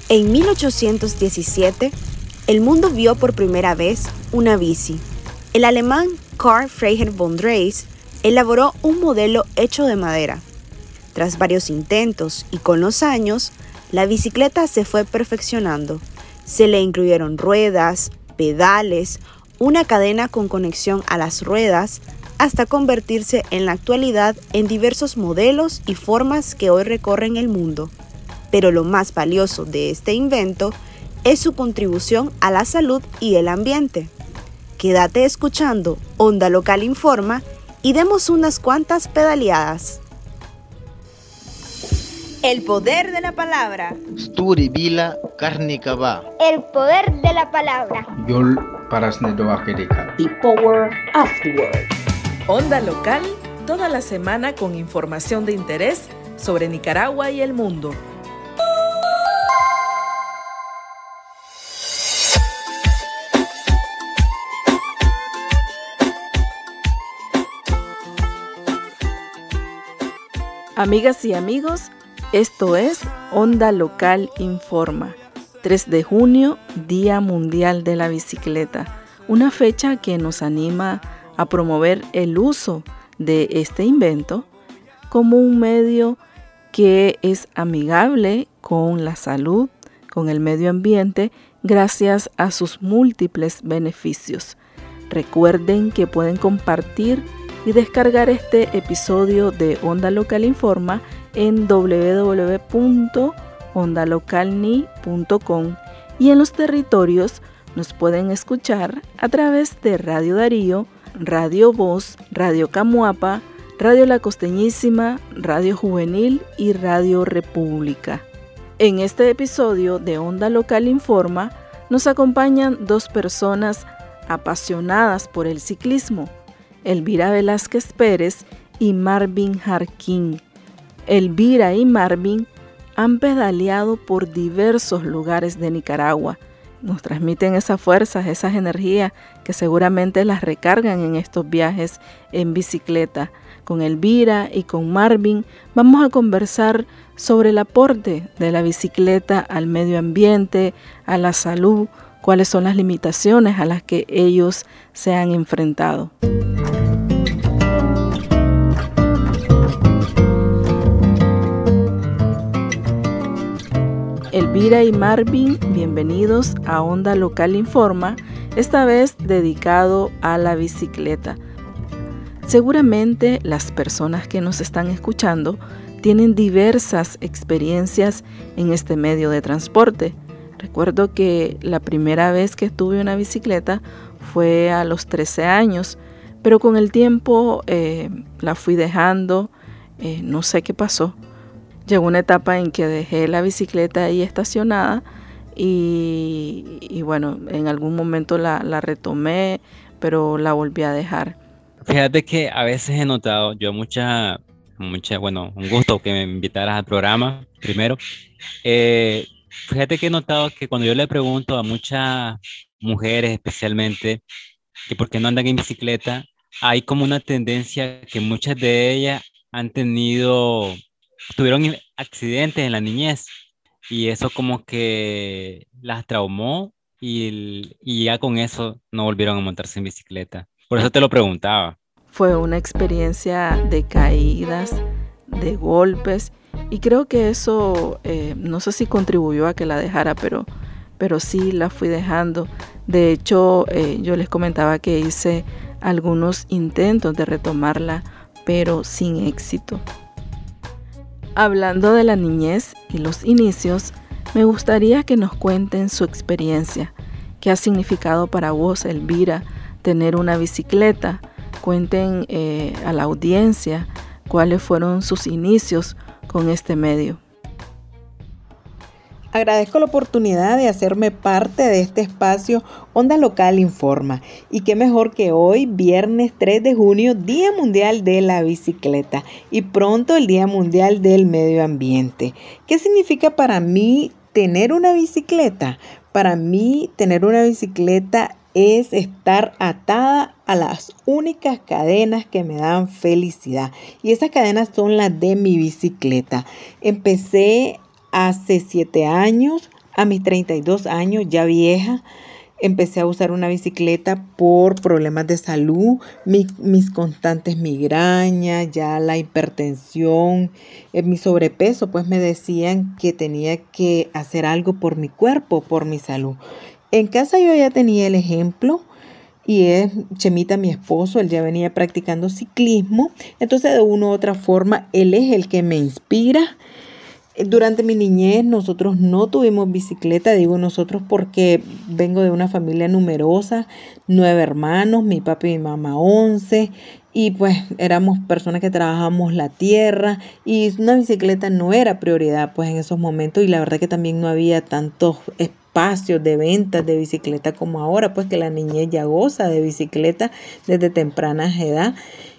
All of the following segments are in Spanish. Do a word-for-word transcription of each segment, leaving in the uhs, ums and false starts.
En mil ochocientos diecisiete, el mundo vio por primera vez una bici. El alemán Karl Freiherr von Drais elaboró un modelo hecho de madera. Tras varios intentos y con los años, la bicicleta se fue perfeccionando. Se le incluyeron ruedas, pedales, una cadena con conexión a las ruedas, hasta convertirse en la actualidad en diversos modelos y formas que hoy recorren el mundo. Pero lo más valioso de este invento es su contribución a la salud y el ambiente. Quédate escuchando Onda Local Informa y demos unas cuantas pedaleadas. El poder de la palabra. Sturi Vila Karnikava. El poder de la palabra. Yol Parasnedoakerika. The power of the word. Onda Local, toda la semana con información de interés sobre Nicaragua y el mundo. Amigas y amigos, esto es Onda Local Informa. tres de junio, Día Mundial de la Bicicleta, una fecha que nos anima a promover el uso de este invento como un medio que es amigable con la salud, con el medio ambiente, gracias a sus múltiples beneficios. Recuerden que pueden compartir y descargar este episodio de Onda Local Informa en doble u doble u doble u punto onda local ni punto com y en los territorios nos pueden escuchar a través de Radio Darío, Radio Voz, Radio Camuapa, Radio La Costeñísima, Radio Juvenil y Radio República. En este episodio de Onda Local Informa nos acompañan dos personas apasionadas por el ciclismo, Elvira Velázquez Pérez y Marvin Jarquín. Elvira y Marvin han pedaleado por diversos lugares de Nicaragua. Nos transmiten esas fuerzas, esas energías que seguramente las recargan en estos viajes en bicicleta. Con Elvira y con Marvin vamos a conversar sobre el aporte de la bicicleta al medio ambiente, a la salud, cuáles son las limitaciones a las que ellos se han enfrentado. Elvira y Marvin, bienvenidos a Onda Local Informa, esta vez dedicado a la bicicleta. Seguramente las personas que nos están escuchando tienen diversas experiencias en este medio de transporte. Recuerdo que la primera vez que tuve una bicicleta fue a los trece años, pero con el tiempo eh, la fui dejando, eh, no sé qué pasó. Llegó una etapa en que dejé la bicicleta ahí estacionada y, y bueno, en algún momento la, la retomé, pero la volví a dejar. Fíjate que a veces he notado, yo mucha, mucha, bueno, un gusto que me invitaras al programa primero. Eh, fíjate que he notado que cuando yo le pregunto a muchas mujeres especialmente que por qué no andan en bicicleta, hay como una tendencia que muchas de ellas han tenido... tuvieron accidentes en la niñez y eso como que las traumó y, y ya con eso no volvieron a montarse en bicicleta. Por eso te lo preguntaba. Fue una experiencia de caídas, de golpes y creo que eso eh, no sé si contribuyó a que la dejara, pero, pero sí la fui dejando. De hecho, eh, yo les comentaba que hice algunos intentos de retomarla, pero sin éxito. Hablando de la niñez y los inicios, me gustaría que nos cuenten su experiencia. ¿Qué ha significado para vos, Elvira, tener una bicicleta? Cuenten eh, a la audiencia cuáles fueron sus inicios con este medio. Agradezco la oportunidad de hacerme parte de este espacio Onda Local Informa. Y qué mejor que hoy, viernes tres de junio, Día Mundial de la Bicicleta y pronto el Día Mundial del Medio Ambiente. ¿Qué significa para mí tener una bicicleta? Para mí tener una bicicleta es estar atada a las únicas cadenas que me dan felicidad. Y esas cadenas son las de mi bicicleta. Empecé hace siete años A mis treinta y dos años, ya vieja, empecé a usar una bicicleta por problemas de salud, mi, mis constantes migrañas, ya la hipertensión, eh, mi sobrepeso, pues me decían que tenía que hacer algo por mi cuerpo, por mi salud. En casa yo ya tenía el ejemplo y es Chemita, mi esposo, él ya venía practicando ciclismo, entonces de una u otra forma él es el que me inspira. Durante mi niñez nosotros no tuvimos bicicleta, digo nosotros porque vengo de una familia numerosa, nueve hermanos, mi papá y mi mamá once, y pues éramos personas que trabajábamos la tierra y una bicicleta no era prioridad pues en esos momentos, y la verdad que también no había tantos espacios de ventas de bicicleta como ahora, pues que la niñez ya goza de bicicleta desde temprana edad.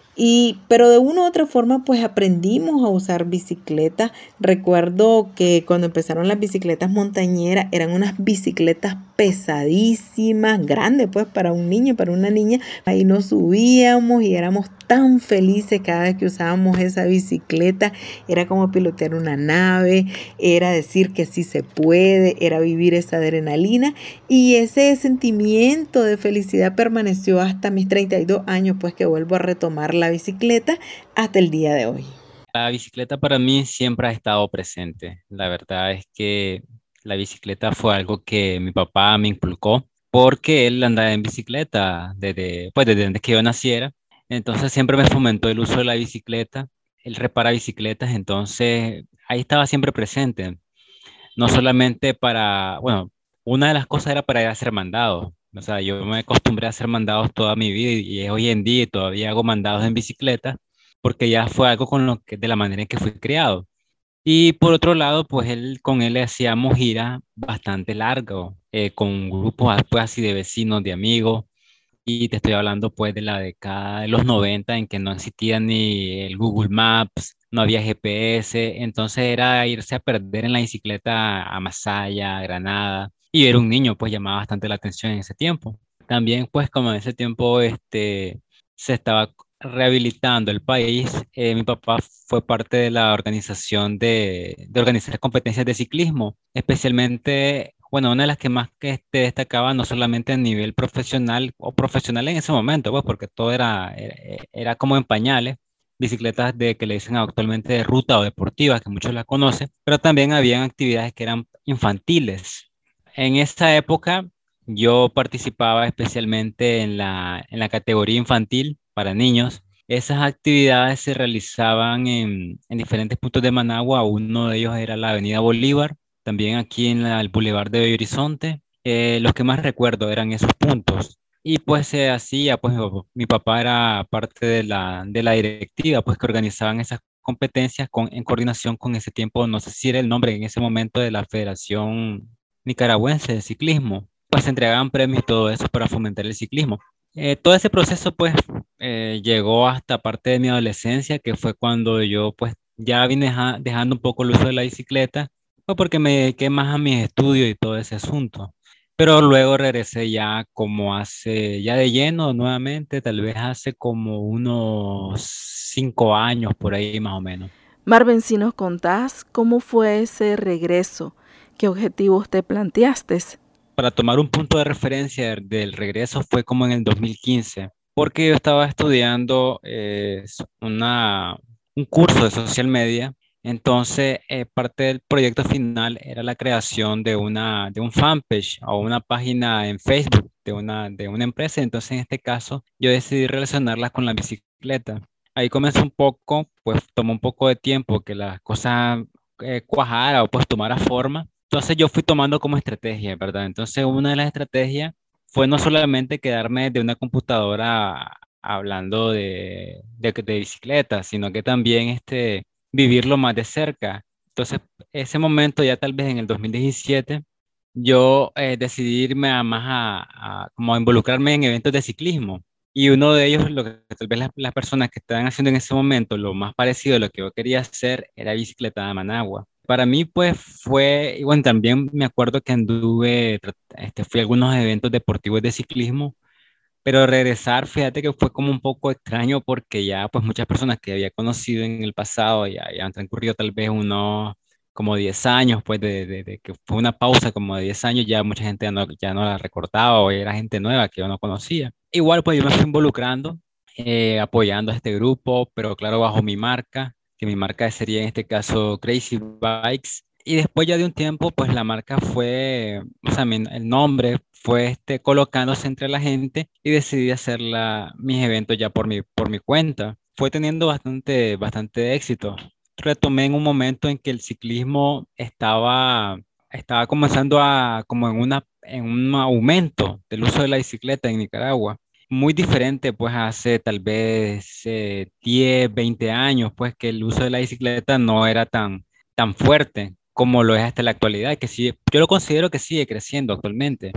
Y, pero de una u otra forma pues aprendimos a usar bicicleta. Recuerdo que cuando empezaron las bicicletas montañeras eran unas bicicletas pesadísimas, grandes pues para un niño, para una niña. Ahí nos subíamos y éramos tan felices cada vez que usábamos esa bicicleta. Era como pilotear una nave, era decir que sí se puede, era vivir esa adrenalina, y ese sentimiento de felicidad permaneció hasta mis treinta y dos años, pues que vuelvo a retomar la bicicleta hasta el día de hoy. La bicicleta para mí siempre ha estado presente. La verdad es que la bicicleta fue algo que mi papá me inculcó porque él andaba en bicicleta desde, pues desde antes que yo naciera. Entonces siempre me fomentó el uso de la bicicleta. Él repara bicicletas, entonces ahí estaba siempre presente. No solamente para, bueno, una de las cosas era para ir a hacer mandados. O sea, yo me acostumbré a hacer mandados toda mi vida y, y hoy en día todavía hago mandados en bicicleta porque ya fue algo con lo que, de la manera en que fui criado. Y por otro lado, pues él, con él le hacíamos giras bastante largas, eh, con grupos ah, pues, así de vecinos, de amigos. Y te estoy hablando pues de la década de los noventa en que no existía ni el Google Maps, no había G P S, entonces era irse a perder en la bicicleta a Masaya, a Granada, y era un niño, pues llamaba bastante la atención en ese tiempo. También pues como en ese tiempo este, se estaba rehabilitando el país, eh, mi papá fue parte de la organización de, de organizar competencias de ciclismo, especialmente, bueno, una de las que más que este, destacaba no solamente a nivel profesional o profesional en ese momento, pues porque todo era, era, era como en pañales, bicicletas de que le dicen actualmente de ruta o deportivas, que muchos la conocen, pero también habían actividades que eran infantiles. En esa época yo participaba especialmente en la, en la categoría infantil para niños. Esas actividades se realizaban en, en diferentes puntos de Managua. Uno de ellos era la Avenida Bolívar, también aquí en la- el Boulevard de Bello Horizonte. Eh, los que más recuerdo eran esos puntos. Y pues se hacía, pues mi papá, mi papá era parte de la, de la directiva, pues que organizaban esas competencias con, en coordinación con ese tiempo, no sé si era el nombre en ese momento de la Federación Nicaragüense de Ciclismo. Pues se entregaban premios y todo eso para fomentar el ciclismo. Eh, todo ese proceso pues eh, llegó hasta parte de mi adolescencia, que fue cuando yo pues ya vine deja- dejando un poco el uso de la bicicleta, pues porque me dediqué más a mis estudios y todo ese asunto. Pero luego regresé ya como hace, ya de lleno nuevamente, tal vez hace como unos cinco años por ahí más o menos. Marvin, si nos contás cómo fue ese regreso, qué objetivos te planteaste. Para tomar un punto de referencia del del regreso fue como en el dos mil quince, porque yo estaba estudiando eh, s- una, un curso de social media. Entonces eh, parte del proyecto final era la creación de una de un fanpage o una página en Facebook de una, de una empresa. Entonces en este caso yo decidí relacionarla con la bicicleta. Ahí comenzó un poco, pues tomó un poco de tiempo que las cosas eh, cuajara o pues tomara forma. Entonces yo fui tomando como estrategia, ¿verdad? Entonces una de las estrategias fue no solamente quedarme de una computadora hablando de, de, de bicicleta, sino que también este, vivirlo más de cerca. Entonces ese momento ya tal vez en el dos mil diecisiete yo eh, decidí irme a más a, a como a involucrarme en eventos de ciclismo. Y uno de ellos, lo que tal vez las, las personas que estaban haciendo en ese momento, lo más parecido a lo que yo quería hacer era bicicleta de Managua. Para mí, pues fue, y bueno, también me acuerdo que anduve, trat- este, fui a algunos eventos deportivos de ciclismo, pero regresar, fíjate que fue como un poco extraño porque ya, pues muchas personas que había conocido en el pasado ya, ya han transcurrido tal vez unos como diez años, pues de, de- de que fue una pausa como de diez años, ya mucha gente ya no, ya no la recordaba o era gente nueva que yo no conocía. Igual pues yo me fui involucrando, eh, apoyando a este grupo, pero claro, bajo mi marca, que mi marca sería en este caso Crazy Bikes. Y después ya de un tiempo, pues la marca fue, o sea, mi- el nombre fue este, colocándose entre la gente y decidí hacer la- mis eventos ya por mi, por mi cuenta. Fue teniendo bastante, bastante éxito. Retomé en un momento en que el ciclismo estaba, estaba comenzando a, como en una, en un aumento del uso de la bicicleta en Nicaragua. Muy diferente, pues, hace tal vez eh, diez, veinte años, pues, que el uso de la bicicleta no era tan, tan fuerte como lo es hasta la actualidad, que sí, yo lo considero que sigue creciendo actualmente.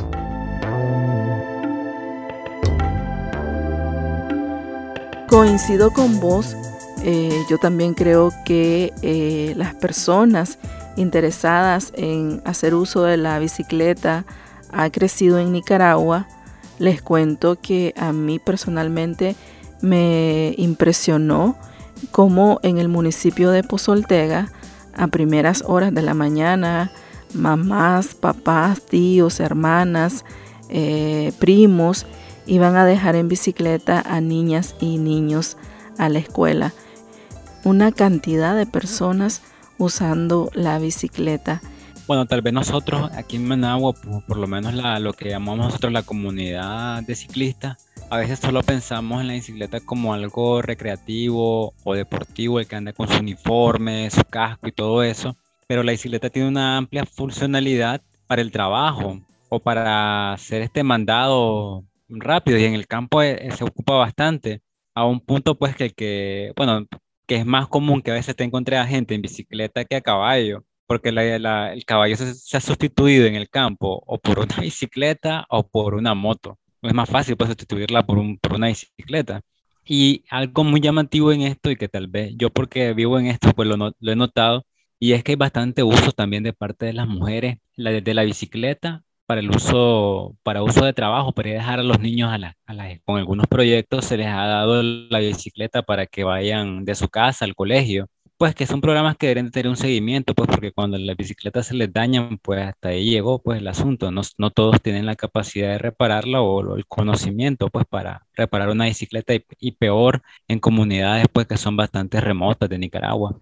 Coincido con vos. Eh, yo también creo que eh, las personas interesadas en hacer uso de la bicicleta ha crecido en Nicaragua. Les cuento que a mí personalmente me impresionó cómo en el municipio de Pozoltega, a primeras horas de la mañana, mamás, papás, tíos, hermanas, eh, primos, iban a dejar en bicicleta a niñas y niños a la escuela. Una cantidad de personas usando la bicicleta. Bueno, tal vez nosotros aquí en Managua, por, por lo menos la, lo que llamamos nosotros la comunidad de ciclistas, a veces solo pensamos en la bicicleta como algo recreativo o deportivo, el que anda con su uniforme, su casco y todo eso, pero la bicicleta tiene una amplia funcionalidad para el trabajo o para hacer este mandado rápido y en el campo eh, se ocupa bastante, a un punto pues que, que, bueno, que es más común que a veces te encuentres a gente en bicicleta que a caballo, porque la- la- el caballo se, se ha sustituido en el campo o por una bicicleta o por una moto. Es más fácil pues sustituirla por un, por una bicicleta. Y algo muy llamativo en esto y que tal vez yo porque vivo en esto pues lo, no- lo he notado y es que hay bastante uso también de parte de las mujeres la, de la bicicleta para el uso, para uso de trabajo, para ir a dejar a los niños a la, a la- con algunos proyectos se les ha dado la bicicleta para que vayan de su casa al colegio. Pues que son programas que deberían de tener un seguimiento, pues porque cuando las bicicletas se les dañan, pues hasta ahí llegó pues el asunto. No, no todos tienen la capacidad de repararla o, lo- el conocimiento pues para reparar una bicicleta y, y peor en comunidades pues que son bastante remotas de Nicaragua.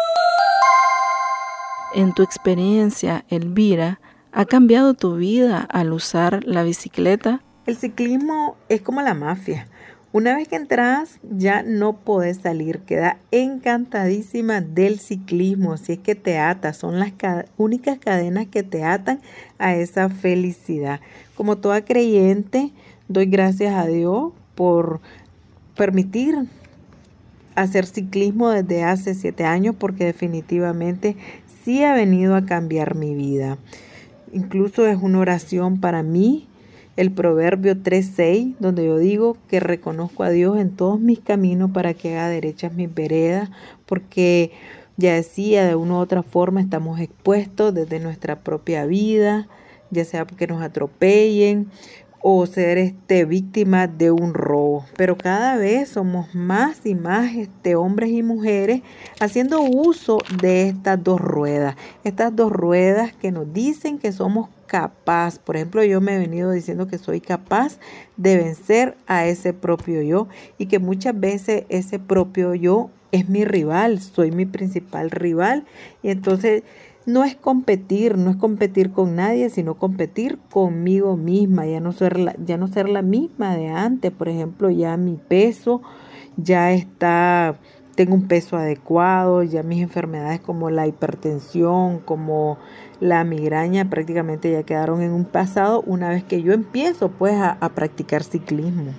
En tu experiencia, Elvira, ¿ha cambiado tu vida al usar la bicicleta? El ciclismo es como la mafia. Una vez que entras, ya no podés salir. Queda encantadísima del ciclismo. Si es que te ata, son las ca- únicas cadenas que te atan a esa felicidad. Como toda creyente, doy gracias a Dios por permitir hacer ciclismo desde hace siete años, porque definitivamente sí ha venido a cambiar mi vida. Incluso es una oración para mí, el Proverbio tres seis, donde yo digo que reconozco a Dios en todos mis caminos para que haga derechas mis veredas, porque ya decía, de una u otra forma estamos expuestos desde nuestra propia vida, ya sea que nos atropellen o ser este, víctimas de un robo. Pero cada vez somos más y más este, hombres y mujeres haciendo uso de estas dos ruedas. Estas dos ruedas que nos dicen que somos capaz. Por ejemplo, yo me he venido diciendo que soy capaz de vencer a ese propio yo y que muchas veces ese propio yo es mi rival, soy mi principal rival. Y entonces no es competir, no es competir con nadie, sino competir conmigo misma, ya no ser la, ya no ser la misma de antes. Por ejemplo, ya mi peso ya está, tengo un peso adecuado, ya mis enfermedades como la hipertensión, como la migraña prácticamente ya quedaron en un pasado una vez que yo empiezo pues a, a practicar ciclismo.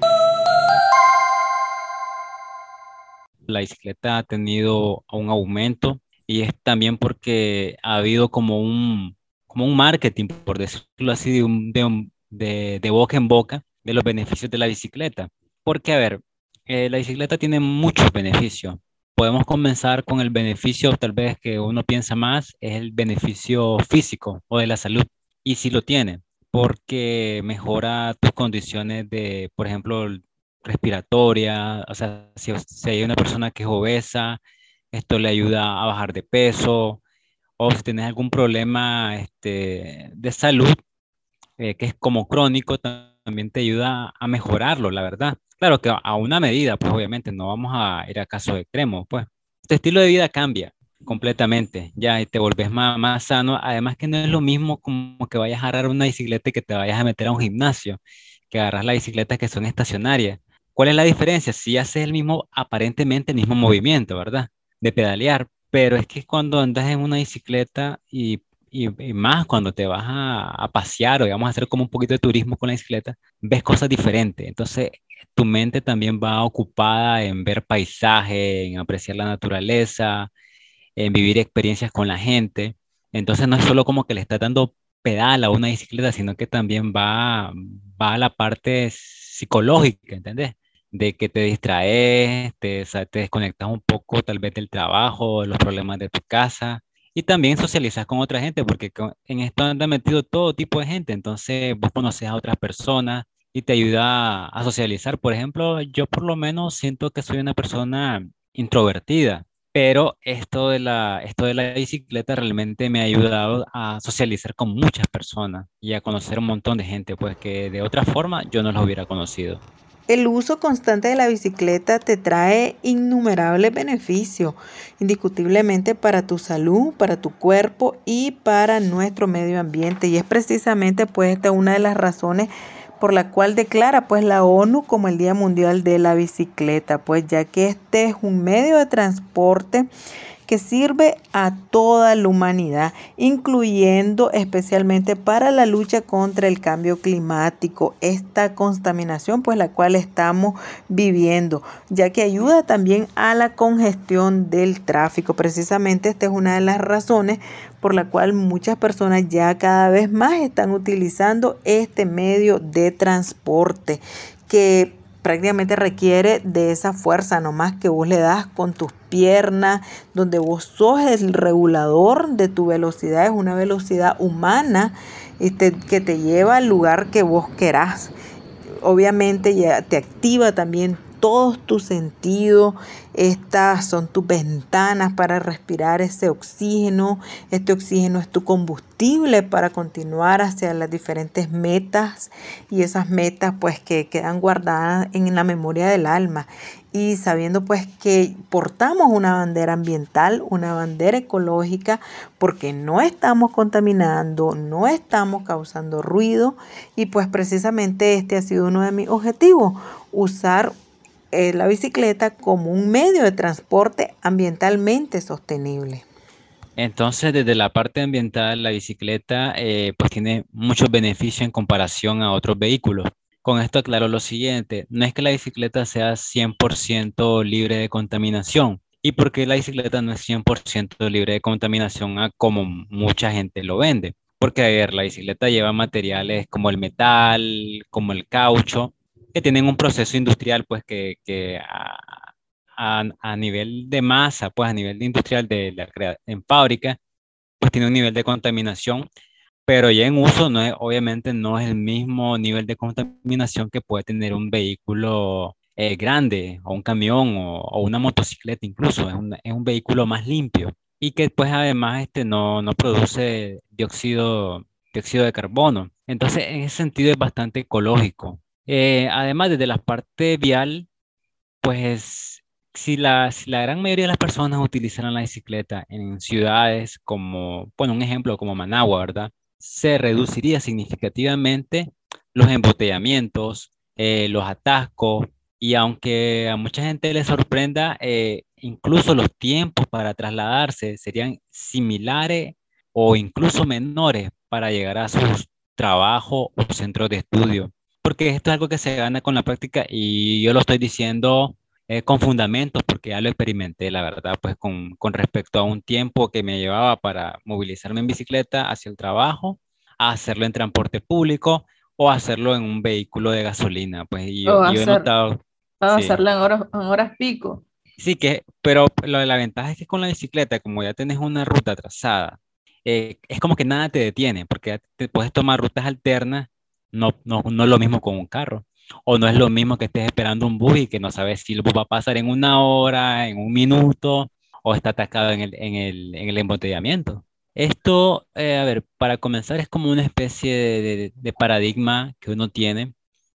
La bicicleta ha tenido un aumento y es también porque ha habido como un, como un marketing, por decirlo así, de, un- de, un- de- de boca en boca de los beneficios de la bicicleta. Porque, a ver, eh, la bicicleta tiene muchos beneficios. Podemos comenzar con el beneficio, tal vez que uno piensa más, es el beneficio físico o de la salud. Y sí lo tiene, porque mejora tus condiciones de, por ejemplo, respiratoria, o sea, si, si hay una persona que es obesa, esto le ayuda a bajar de peso, o si tienes algún problema este, de salud, eh, que es como crónico, también te ayuda a mejorarlo, la verdad. Claro que a a una medida, pues obviamente no vamos a ir a casos extremos, pues. Tu estilo de vida cambia completamente, ya, y te volvés más, más sano. Además que no es lo mismo como que vayas a agarrar una bicicleta y que te vayas a meter a un gimnasio, que agarras las bicicletas que son estacionarias. ¿Cuál es la diferencia? Si haces el mismo, aparentemente el mismo movimiento, ¿verdad? De pedalear, pero es que cuando andas en una bicicleta y, y- y más cuando te vas a, a pasear o digamos a hacer como un poquito de turismo con la bicicleta, ves cosas diferentes. Entonces, tu mente también va ocupada en ver paisaje, en apreciar la naturaleza, en vivir experiencias con la gente. Entonces no es solo como que le estás dando pedal a una bicicleta, sino que también va, va a la parte psicológica, ¿entendés? De que te distraes, te, o sea, te desconectas un poco tal vez del trabajo, de los problemas de tu casa. Y también socializas con otra gente, porque co- en esto anda metido todo tipo de gente. Entonces vos conoces a otras personas y te ayuda a socializar. Por ejemplo, yo por lo menos siento que soy una persona introvertida, pero esto de la, esto de la bicicleta realmente me ha ayudado a socializar con muchas personas y a conocer un montón de gente, pues que de otra forma yo no los hubiera conocido. El uso constante de la bicicleta te trae innumerables beneficios, indiscutiblemente para tu salud, para tu cuerpo y para nuestro medio ambiente. Y es precisamente pues esta una de las razones por la cual declara pues la ONU como el Día Mundial de la Bicicleta, pues ya que este es un medio de transporte que sirve a toda la humanidad, incluyendo especialmente para la lucha contra el cambio climático, esta contaminación pues la cual estamos viviendo, ya que ayuda también a la congestión del tráfico. Precisamente esta es una de las razones por la cual muchas personas ya cada vez más están utilizando este medio de transporte que prácticamente requiere de esa fuerza nomás que vos le das con tus piernas, donde vos sos el regulador de tu velocidad, es una velocidad humana este, que te lleva al lugar que vos querás. Obviamente ya te activa también todos tus sentidos. Estas son tus ventanas para respirar ese oxígeno. Este oxígeno es tu combustible para continuar hacia las diferentes metas y esas metas pues que quedan guardadas en la memoria del alma. Y sabiendo pues que portamos una bandera ambiental, una bandera ecológica, porque no estamos contaminando, no estamos causando ruido y pues precisamente este ha sido uno de mis objetivos, usar eh, la bicicleta como un medio de transporte ambientalmente sostenible. Entonces, desde la parte ambiental, la bicicleta eh, pues tiene muchos beneficios en comparación a otros vehículos. Con esto aclaro lo siguiente, no es que la bicicleta sea cien por ciento libre de contaminación. ¿Y por qué la bicicleta no es cien por ciento libre de contaminación a como mucha gente lo vende? Porque, a ver, la bicicleta lleva materiales como el metal, como el caucho, que tienen un proceso industrial, pues que, que a, a- a nivel de masa, pues a nivel de industrial de la crea- en fábrica, pues tiene un nivel de contaminación, pero ya en uso no es, obviamente no es el mismo nivel de contaminación que puede tener un vehículo eh, grande o un camión o, o una motocicleta incluso, es un, es un vehículo más limpio y que pues además este no, no produce dióxido, dióxido de carbono. Entonces en ese sentido es bastante ecológico. Eh, además desde la parte vial, pues si la, si la gran mayoría de las personas utilizaran la bicicleta en ciudades como, bueno, un ejemplo como Managua, ¿verdad? Se reduciría significativamente los embotellamientos, eh, los atascos, y aunque a mucha gente le sorprenda, eh, incluso los tiempos para trasladarse serían similares o incluso menores para llegar a sus trabajos o centros de estudio, porque esto es algo que se gana con la práctica y yo lo estoy diciendo eh, con fundamentos porque ya lo experimenté, la verdad, pues con, con respecto a un tiempo que me llevaba para movilizarme en bicicleta hacia el trabajo, a hacerlo en transporte público o hacerlo en un vehículo de gasolina, pues y yo, O y yo he hacer, notado, a sí, hacerlo en horas, en horas pico. sí que, pero la, la ventaja es que con la bicicleta, como ya tenés una ruta trazada, eh, es como que nada te detiene, porque ya te puedes tomar rutas alternas, no, no, no es lo mismo con un carro. O no es lo mismo que estés esperando un bus y que no sabes si el bus va a pasar en una hora, en un minuto, o está atascado en el, en el, en el embotellamiento. Esto, eh, a ver, para comenzar es como una especie de, de- de paradigma que uno tiene,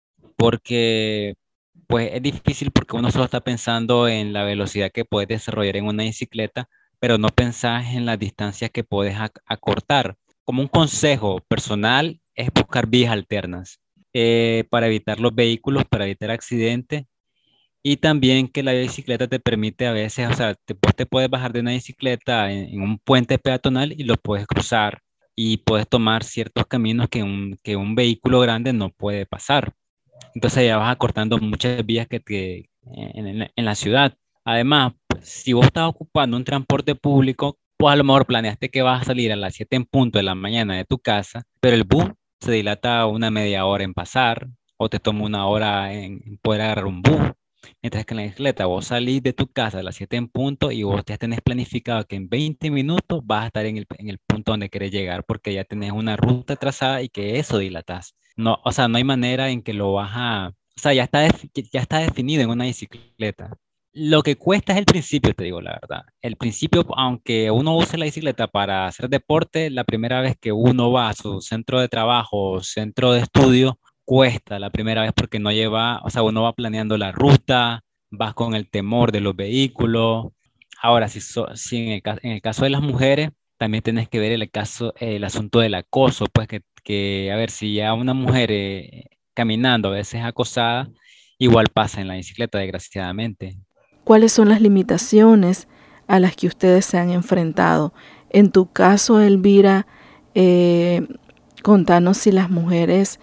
porque pues es difícil porque uno solo está pensando en la velocidad que puedes desarrollar en una bicicleta, pero no pensás en las distancias que puedes ac- acortar. Como un consejo personal es buscar vías alternas eh, para evitar los vehículos, para evitar accidentes. Y también que la bicicleta te permite a veces, o sea, te, pues, te puedes bajar de una bicicleta en, en un puente peatonal y lo puedes cruzar y puedes tomar ciertos caminos que un, que un vehículo grande no puede pasar. Entonces ya vas acortando muchas vías que te, en, en la en la ciudad. Además, pues, si vos estás ocupando un transporte público, pues a lo mejor planeaste que vas a salir a las siete en punto de la mañana de tu casa, pero el bus se dilata una media hora en pasar o te toma una hora en, en poder agarrar un bus. Mientras que en la bicicleta vos salís de tu casa a las siete en punto y vos ya tenés planificado que en veinte minutos vas a estar en el, en el punto donde querés llegar porque ya tenés una ruta trazada y que eso dilatas. No, o sea, no hay manera en que lo vas a, o sea, ya está, def- ya está definido en una bicicleta. Lo que cuesta es el principio, te digo la verdad. El principio, aunque uno use la bicicleta para hacer deporte, la primera vez que uno va a su centro de trabajo o centro de estudio, cuesta la primera vez porque no lleva, o sea, uno va planeando la ruta, vas con el temor de los vehículos. Ahora, si, so- si en el, ca- en el caso de las mujeres, también tenés que ver el caso, el asunto del acoso, pues que, que, a ver, si ya una mujer eh, caminando a veces es acosada, igual pasa en la bicicleta, desgraciadamente. ¿Cuáles son las limitaciones a las que ustedes se han enfrentado? En tu caso, Elvira, eh, contanos si las mujeres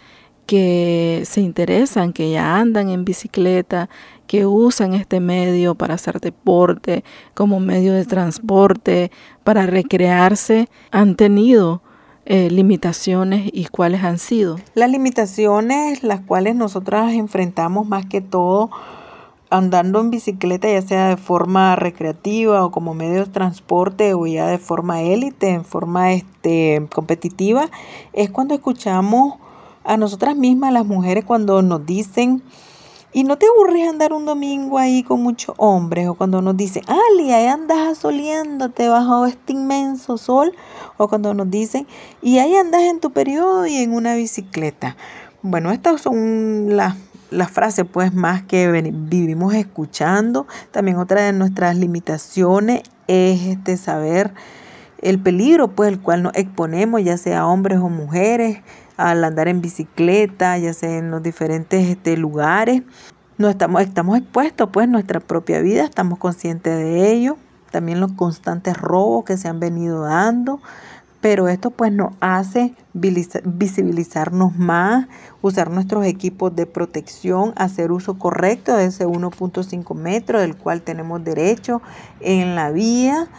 que se interesan, que ya andan en bicicleta, que usan este medio para hacer deporte, como medio de transporte, para recrearse, han tenido eh, limitaciones y cuáles han sido. Las limitaciones las cuales nosotras enfrentamos más que todo andando en bicicleta, ya sea de forma recreativa o como medio de transporte o ya de forma élite, en forma este, competitiva, es cuando escuchamos a nosotras mismas, las mujeres, cuando nos dicen, y no te aburres andar un domingo ahí con muchos hombres, o cuando nos dicen, Ali, ahí andas asoleándote bajo este inmenso sol, o cuando nos dicen, y ahí andas en tu periodo y en una bicicleta. Bueno, estas son las las frases pues más que ven- vivimos escuchando. También otra de nuestras limitaciones es este saber el peligro pues el cual nos exponemos, ya sea hombres o mujeres, al andar en bicicleta, ya sea en los diferentes este, lugares. No estamos, estamos expuestos pues nuestra propia vida, estamos conscientes de ello. También los constantes robos que se han venido dando. Pero esto pues nos hace visibilizarnos más, usar nuestros equipos de protección, hacer uso correcto de ese uno punto cinco metros del cual tenemos derecho en la vía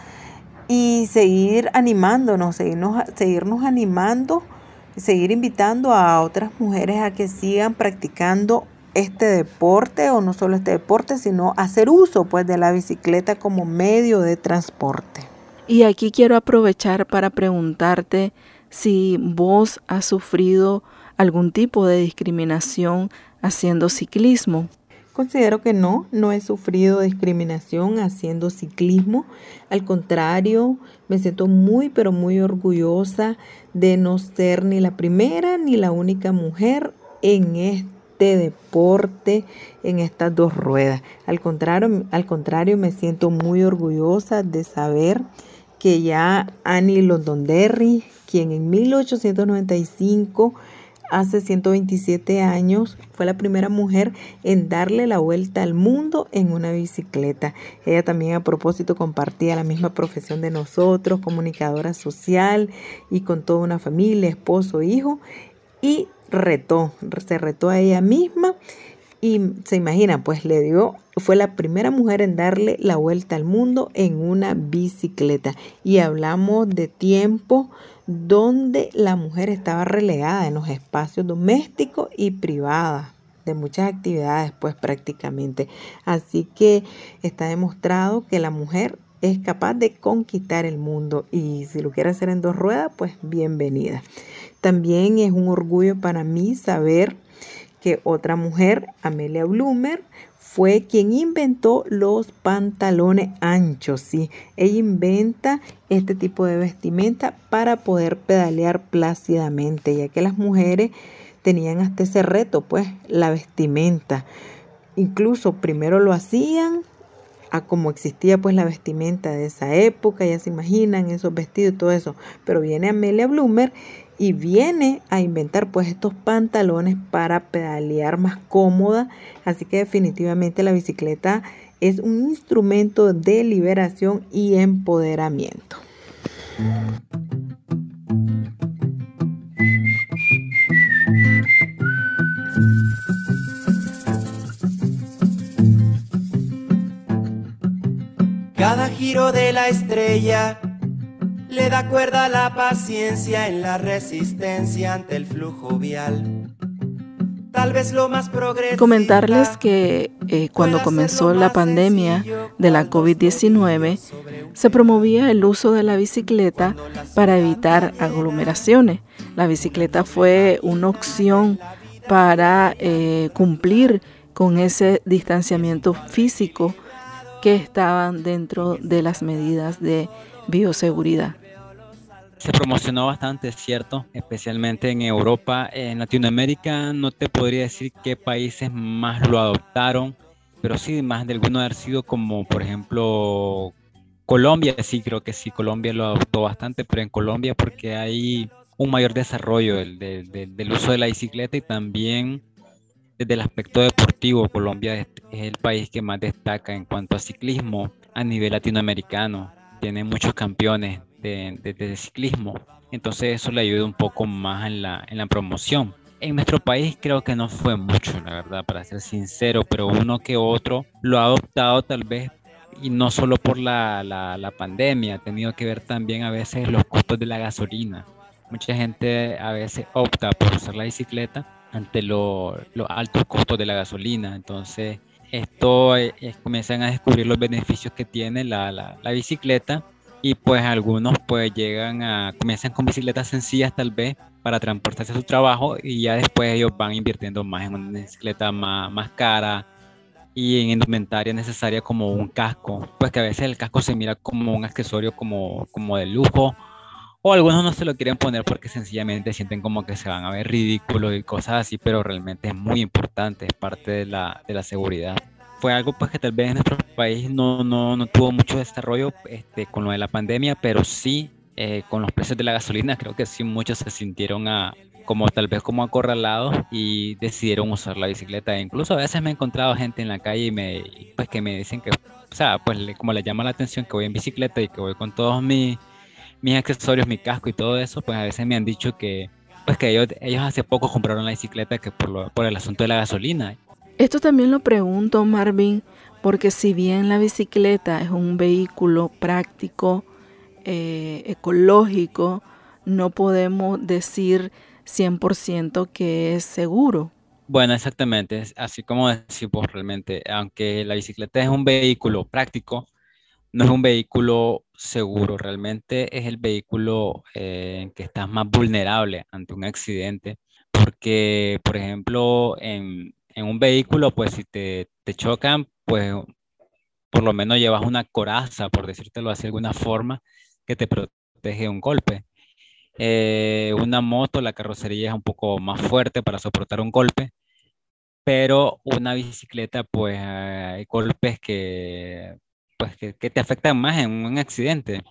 y seguir animándonos, seguirnos, seguirnos animando, seguir invitando a otras mujeres a que sigan practicando este deporte, o no solo este deporte, sino hacer uso pues de la bicicleta como medio de transporte. Y aquí quiero aprovechar para preguntarte si vos has sufrido algún tipo de discriminación haciendo ciclismo. Considero que no, no he sufrido discriminación haciendo ciclismo. Al contrario, me siento muy, pero muy orgullosa de no ser ni la primera ni la única mujer en este deporte, en estas dos ruedas. Al contrario, al contrario, me siento muy orgullosa de saber que ya Annie Londonderry, quien en mil ochocientos noventa y cinco, hace ciento veintisiete años, fue la primera mujer en darle la vuelta al mundo en una bicicleta. Ella también, a propósito, compartía la misma profesión de nosotros, comunicadora social, y con toda una familia, esposo, hijo, y retó, se retó a ella misma. Y se imagina, pues le dio, fue la primera mujer en darle la vuelta al mundo en una bicicleta. Y hablamos de tiempo donde la mujer estaba relegada en los espacios domésticos y privados de muchas actividades, pues prácticamente. Así que está demostrado que la mujer es capaz de conquistar el mundo, y si lo quiere hacer en dos ruedas, pues bienvenida. También es un orgullo para mí saber que otra mujer, Amelia Bloomer, fue quien inventó los pantalones anchos, ¿sí? Ella inventa este tipo de vestimenta para poder pedalear plácidamente, ya que las mujeres tenían hasta ese reto, pues, la vestimenta. Incluso primero lo hacían a como existía pues la vestimenta de esa época, ya se imaginan esos vestidos y todo eso, pero viene Amelia Bloomer y viene a inventar pues estos pantalones para pedalear más cómoda, así que definitivamente la bicicleta es un instrumento de liberación y empoderamiento. Cada giro de la estrella le da cuerda a la paciencia en la resistencia ante el flujo vial. Tal vez lo más progresista. Comentarles que eh, cuando comenzó la pandemia de la COVID diecinueve, se promovía el uso de la bicicleta para evitar aglomeraciones. La bicicleta fue una opción para eh, cumplir con ese distanciamiento físico que estaban dentro de las medidas de bioseguridad. Se promocionó bastante, es cierto, especialmente en Europa. En Latinoamérica no te podría decir qué países más lo adoptaron, pero sí, más de alguno haber sido como, por ejemplo, Colombia. Sí, creo que sí, Colombia lo adoptó bastante, pero en Colombia porque hay un mayor desarrollo del, del, del, del uso de la bicicleta y también desde el aspecto deportivo. Colombia es, es el país que más destaca en cuanto a ciclismo a nivel latinoamericano. Tiene muchos campeones de, de, de ciclismo, entonces eso le ayuda un poco más en la, en la promoción. En nuestro país creo que no fue mucho, la verdad, para ser sincero, pero uno que otro lo ha adoptado tal vez, y no solo por la, la, la pandemia, ha tenido que ver también a veces los costos de la gasolina. Mucha gente a veces opta por usar la bicicleta ante los lo altos costos de la gasolina, entonces esto eh, comienzan a descubrir los beneficios que tiene la, la, la bicicleta, y pues algunos pues llegan a, comienzan con bicicletas sencillas tal vez para transportarse a su trabajo, y ya después ellos van invirtiendo más en una bicicleta más, más cara y en indumentaria necesaria como un casco, pues que a veces el casco se mira como un accesorio como, como de lujo, o algunos no se lo quieren poner porque sencillamente sienten como que se van a ver ridículos y cosas así, pero realmente es muy importante, es parte de la, de la seguridad. Fue algo pues que tal vez en nuestro país no, no, no tuvo mucho desarrollo este, con lo de la pandemia, pero sí eh, con los precios de la gasolina creo que sí muchos se sintieron a, como tal vez como acorralados y decidieron usar la bicicleta. E incluso a veces me he encontrado gente en la calle y me, pues que me dicen que, o sea, pues le, como les llama la atención que voy en bicicleta y que voy con todos mis, mis accesorios, mi casco y todo eso, pues a veces me han dicho que, pues que ellos, ellos hace poco compraron la bicicleta que por, lo, por el asunto de la gasolina. Esto también lo pregunto, Marvin, porque si bien la bicicleta es un vehículo práctico, eh, ecológico, no podemos decir cien por ciento que es seguro. Bueno, exactamente, es así como decimos realmente, aunque la bicicleta es un vehículo práctico, no es un vehículo seguro, realmente es el vehículo eh, en que estás más vulnerable ante un accidente, porque, por ejemplo, en, en un vehículo, pues si te, te chocan, pues por lo menos llevas una coraza, por decírtelo así de alguna forma, que te protege de un golpe. Eh, una moto, la carrocería es un poco más fuerte para soportar un golpe, pero una bicicleta, pues hay golpes que, pues, que, que te afectan más en un accidente.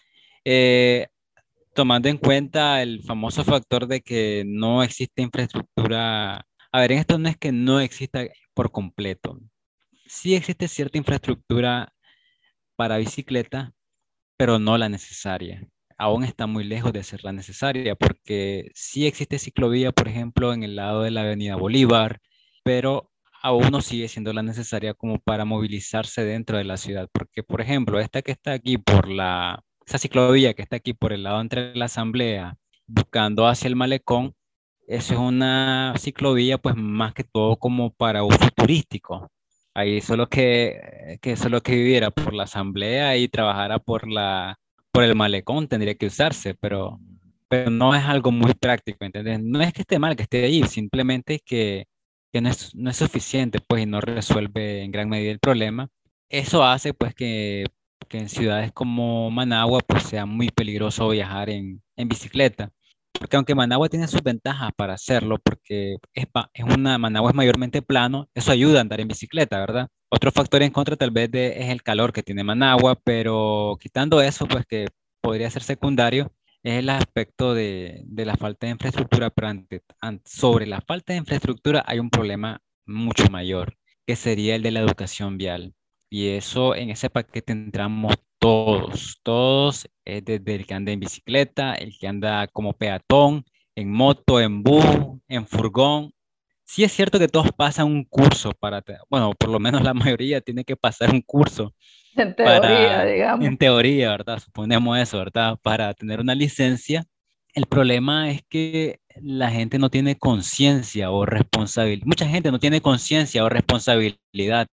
Eh, tomando en cuenta el famoso factor de que no existe infraestructura. A ver, en esto no es que no exista por completo. Sí existe cierta infraestructura para bicicleta, pero no la necesaria. Aún está muy lejos de ser la necesaria, porque sí existe ciclovía, por ejemplo, en el lado de la Avenida Bolívar, pero aún no sigue siendo la necesaria como para movilizarse dentro de la ciudad, porque, por ejemplo, esta que está aquí por la, esa ciclovía que está aquí por el lado entre la Asamblea, buscando hacia el Malecón, eso es una ciclovía, pues, más que todo como para uso turístico. Ahí solo que, que solo que viviera por la Asamblea y trabajara por la por el Malecón tendría que usarse, pero, pero no es algo muy práctico, ¿entendés? No es que esté mal que esté ahí, simplemente que que no es, no es suficiente, pues, y no resuelve en gran medida el problema. Eso hace, pues, que, que en ciudades como Managua, pues, sea muy peligroso viajar en, en bicicleta. Porque aunque Managua tiene sus ventajas para hacerlo, porque es, pa- es una, Managua es mayormente plano, eso ayuda a andar en bicicleta, ¿verdad? Otro factor en contra tal vez de- es el calor que tiene Managua, pero quitando eso, pues que podría ser secundario, es el aspecto de, de la falta de infraestructura, pero ante- an- sobre la falta de infraestructura hay un problema mucho mayor, que sería el de la educación vial. Y eso, en ese paquete entramos todos, todos, eh, desde el que anda en bicicleta, el que anda como peatón, en moto, en bus, en furgón. Sí es cierto que todos pasan un curso para, te- bueno, por lo menos la mayoría tiene que pasar un curso En teoría, para, digamos. en teoría, ¿verdad? Suponemos eso, ¿verdad? Para tener una licencia. El problema es que la gente no tiene conciencia o responsabilidad. Mucha gente no tiene conciencia o responsabilidad.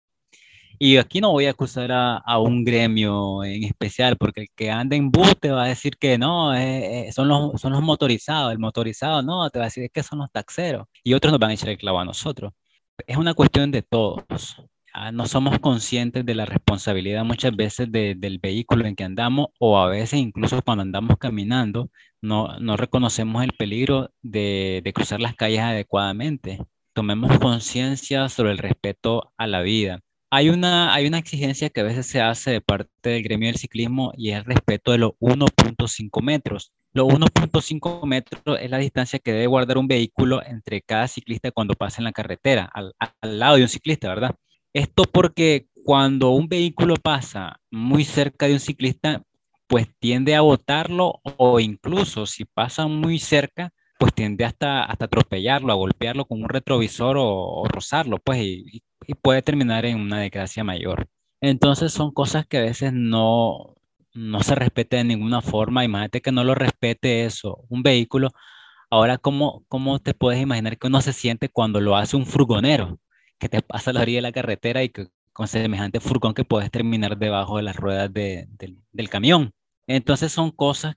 Y aquí no voy a acusar a, a un gremio en especial, porque el que anda en bus te va a decir que no, eh, eh, son los, son los motorizados, el motorizado no, te va a decir que son los taxeros, y otros nos van a echar el clavo a nosotros. Es una cuestión de todos. Ah, no somos conscientes de la responsabilidad muchas veces de- del vehículo en que andamos, o a veces incluso cuando andamos caminando, no, no reconocemos el peligro de, de cruzar las calles adecuadamente. Tomemos conciencia sobre el respeto a la vida. Hay una, hay una exigencia que a veces se hace de parte del gremio del ciclismo, y es el respeto de los uno punto cinco metros. Los uno punto cinco metros es la distancia que debe guardar un vehículo entre cada ciclista cuando pasa en la carretera, al, al lado de un ciclista, ¿verdad? Esto porque cuando un vehículo pasa muy cerca de un ciclista, pues tiende a botarlo, o incluso si pasa muy cerca, pues tiende hasta, hasta atropellarlo, a golpearlo con un retrovisor, o, o rozarlo, pues, y, y puede terminar en una desgracia mayor. Entonces son cosas que a veces no, no se respeta de ninguna forma. Imagínate que no lo respete eso, un vehículo. Ahora, ¿cómo, cómo te puedes imaginar que uno se siente cuando lo hace un furgonero, que te pasa a la orilla de la carretera y que con semejante furgón que puedes terminar debajo de las ruedas de- del del camión? Entonces son cosas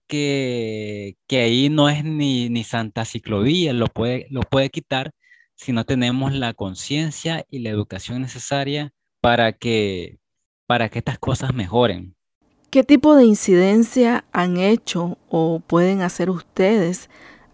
que, que ahí no es ni, ni Santa Ciclovía, lo puede, lo puede quitar si no tenemos la conciencia y la educación necesaria para que, para que estas cosas mejoren. ¿Qué tipo de incidencia han hecho o pueden hacer ustedes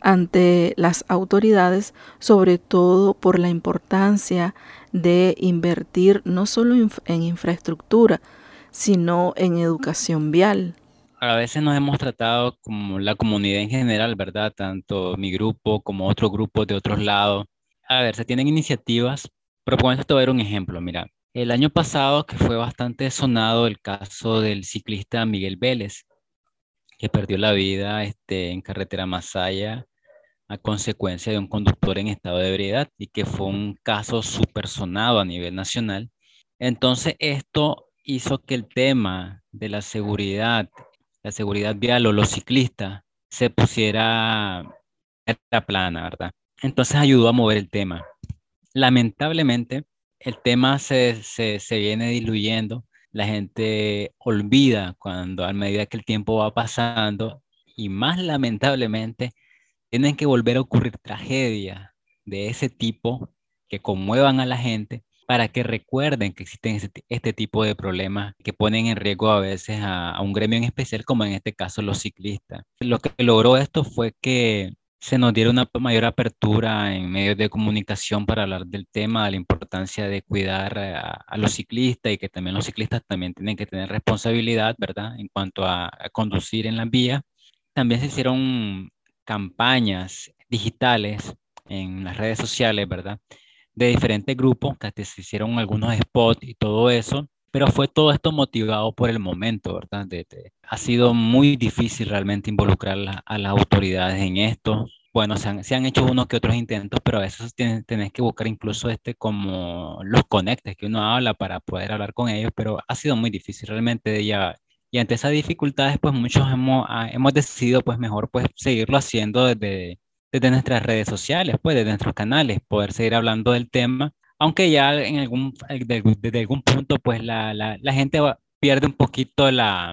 ante las autoridades, sobre todo por la importancia de invertir no solo inf- en infraestructura, sino en educación vial? A veces nos hemos tratado como la comunidad en general, ¿verdad? Tanto mi grupo como otros grupos de otros lados. A ver, se tienen iniciativas, pero por ejemplo, te voy a dar un ejemplo. Mira, el año pasado, que fue bastante sonado el caso del ciclista Miguel Vélez, que perdió la vida este, en carretera Masaya a consecuencia de un conductor en estado de ebriedad, y que fue un caso súper sonado a nivel nacional. Entonces, esto hizo que el tema de la seguridad, la seguridad vial o los ciclistas, se pusiera a la plana, ¿verdad? Entonces ayudó a mover el tema. Lamentablemente, el tema se, se, se viene diluyendo. La gente olvida cuando a medida que el tiempo va pasando, y más lamentablemente tienen que volver a ocurrir tragedias de ese tipo que conmuevan a la gente, para que recuerden que existen ese ti- este tipo de problemas que ponen en riesgo a veces a, a un gremio en especial, como en este caso los ciclistas. Lo que logró esto fue que se nos diera una mayor apertura en medios de comunicación para hablar del tema, de la importancia de cuidar a, a los ciclistas, y que también los ciclistas también tienen que tener responsabilidad, ¿verdad? En cuanto a, a conducir en la vía. También se hicieron campañas digitales en las redes sociales, ¿verdad? De diferentes grupos, que hasta se hicieron algunos spots y todo eso, pero fue todo esto motivado por el momento, ¿verdad? De- de- ha sido muy difícil realmente involucrar la- a las autoridades en esto. Bueno, se han, se han hecho unos que otros intentos, pero a veces tienes, tenés que buscar incluso este como los conectes que uno habla para poder hablar con ellos, pero ha sido muy difícil realmente ya. Y ante esas dificultades, pues muchos hemos, ah, hemos decidido pues mejor pues seguirlo haciendo desde, desde nuestras redes sociales, pues desde nuestros canales, poder seguir hablando del tema, aunque ya en algún, eh, de- desde algún punto pues la, la, la gente va- pierde un poquito la,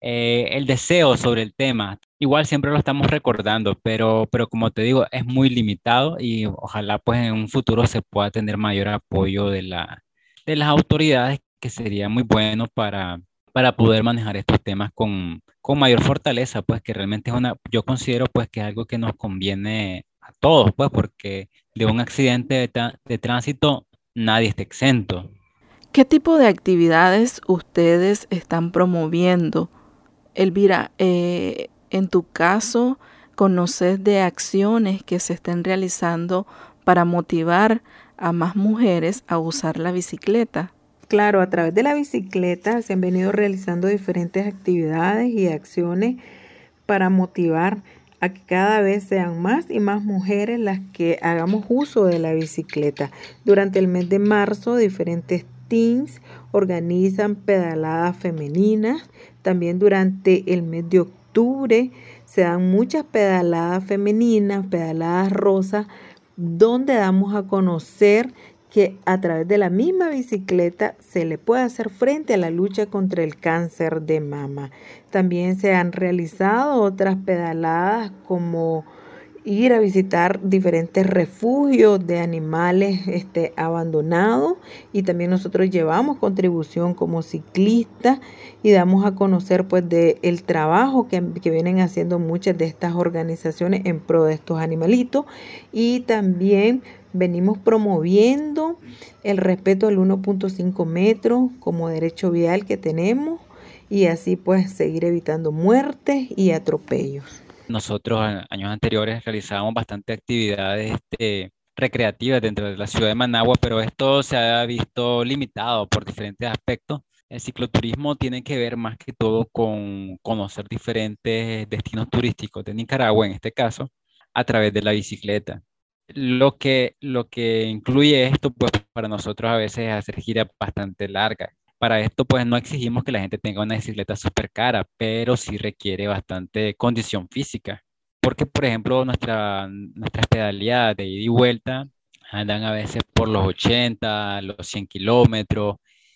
eh, el deseo sobre el tema. Igual siempre lo estamos recordando, pero, pero como te digo, es muy limitado y ojalá pues en un futuro se pueda tener mayor apoyo de la, de las autoridades, que sería muy bueno para, para poder manejar estos temas con, con mayor fortaleza, pues que realmente es una, yo considero pues que es algo que nos conviene a todos, pues porque de un accidente de, tra- de tránsito nadie está exento. ¿Qué tipo de actividades ustedes están promoviendo? Elvira, eh, en tu caso, ¿conoces de acciones que se estén realizando para motivar a más mujeres a usar la bicicleta? Claro, a través de la bicicleta se han venido realizando diferentes actividades y acciones para motivar a que cada vez sean más y más mujeres las que hagamos uso de la bicicleta. Durante el mes de marzo, diferentes teams organizan pedaladas femeninas. También durante el mes de octubre se dan muchas pedaladas femeninas, pedaladas rosas, donde damos a conocer que a través de la misma bicicleta se le puede hacer frente a la lucha contra el cáncer de mama. También se han realizado otras pedaladas como ir a visitar diferentes refugios de animales este, abandonados, y también nosotros llevamos contribución como ciclistas y damos a conocer pues de el trabajo que, que vienen haciendo muchas de estas organizaciones en pro de estos animalitos, y también venimos promoviendo el respeto al uno punto cinco metros como derecho vial que tenemos, y así pues seguir evitando muertes y atropellos. Nosotros a- años anteriores realizábamos bastante actividades este, recreativas dentro de la ciudad de Managua, pero esto se ha visto limitado por diferentes aspectos. El cicloturismo tiene que ver más que todo con conocer diferentes destinos turísticos de Nicaragua, en este caso, a través de la bicicleta. Lo que, lo que incluye esto, pues para nosotros a veces es hacer giras bastante largas. Para esto, pues no exigimos que la gente tenga una bicicleta súper cara, pero sí requiere bastante condición física. Porque, por ejemplo, nuestra, nuestras pedaleadas de ida y vuelta andan a veces por los ochenta, los cien kilómetros,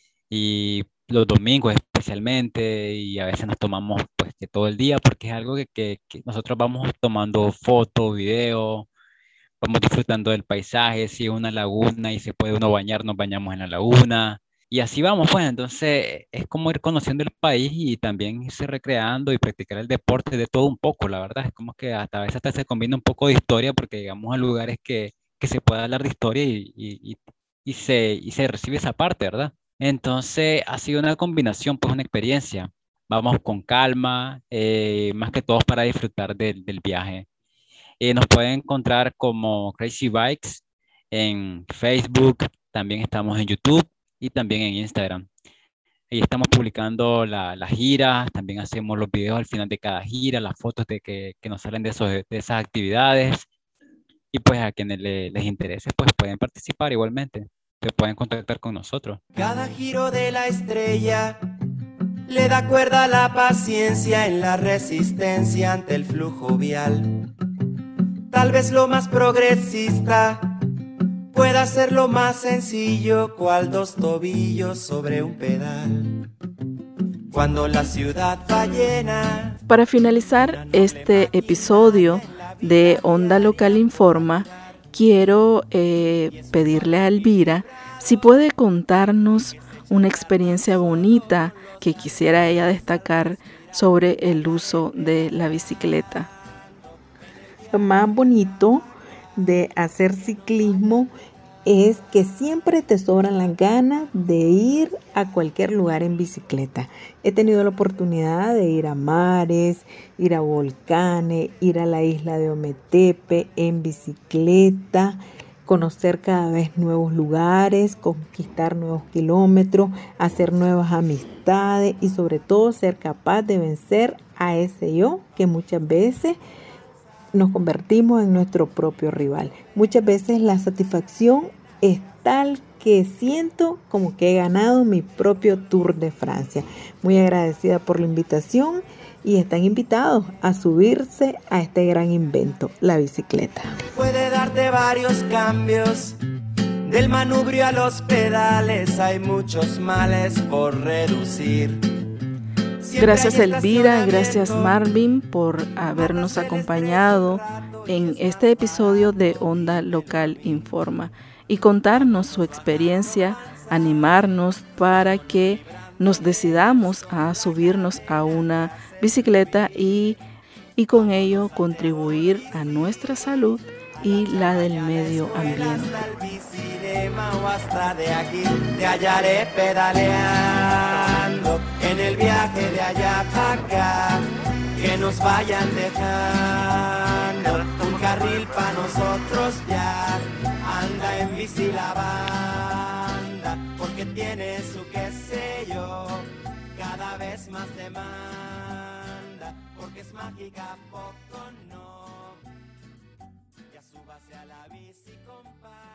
y los domingos especialmente, y a veces nos tomamos pues que todo el día, porque es algo que, que, que nosotros vamos tomando fotos, videos, vamos disfrutando del paisaje. Si es una laguna y se puede uno bañar, nos bañamos en la laguna. Y así vamos, pues. Entonces es como ir conociendo el país y también irse recreando y practicar el deporte de todo un poco, la verdad. Es como que hasta a veces hasta se combina un poco de historia, porque llegamos a lugares que, que se puede hablar de historia y, y, y, y se, y se recibe esa parte, ¿verdad? Entonces ha sido una combinación, pues una experiencia. Vamos con calma, eh, más que todo para disfrutar del, del viaje. Eh, nos pueden encontrar como Crazy Bikes en Facebook, también estamos en YouTube y también en Instagram. Ahí estamos publicando la- las giras, también hacemos los videos al final de cada gira, las fotos de que, que nos salen de, esos, de esas actividades. Y pues a quienes le- les interese, pues pueden participar igualmente. Se pueden contactar con nosotros. Cada giro de la estrella le da cuerda a la paciencia en la resistencia ante el flujo vial. Tal vez lo más progresista pueda ser lo más sencillo, cual dos tobillos sobre un pedal. Cuando la ciudad va llena. Para finalizar este episodio de Onda Local Informa, quiero eh, pedirle a Elvira si puede contarnos una experiencia bonita que quisiera ella destacar sobre el uso de la bicicleta. Lo más bonito de hacer ciclismo es que siempre te sobran las ganas de ir a cualquier lugar en bicicleta. He tenido la oportunidad de ir a mares, ir a volcanes, ir a la isla de Ometepe en bicicleta, conocer cada vez nuevos lugares, conquistar nuevos kilómetros, hacer nuevas amistades y sobre todo ser capaz de vencer a ese yo que muchas veces nos convertimos en nuestro propio rival. Muchas veces la satisfacción es tal que siento como que he ganado mi propio Tour de Francia. Muy agradecida por la invitación y están invitados a subirse a este gran invento, la bicicleta. Puede darte varios cambios, del manubrio a los pedales hay muchos males por reducir. Gracias Elvira, gracias Marvin por habernos acompañado en este episodio de Onda Local Informa y contarnos su experiencia, animarnos para que nos decidamos a subirnos a una bicicleta y, y con ello contribuir a nuestra salud y la del medio ambiente. Hasta de aquí te hallaré pedaleando en el viaje de allá para acá, que nos vayan dejando un carril para nosotros ya. Anda en bici la banda porque tiene su qué sé yo, cada vez más demanda porque es mágica, poco no. Ya súbase a la bici, compa.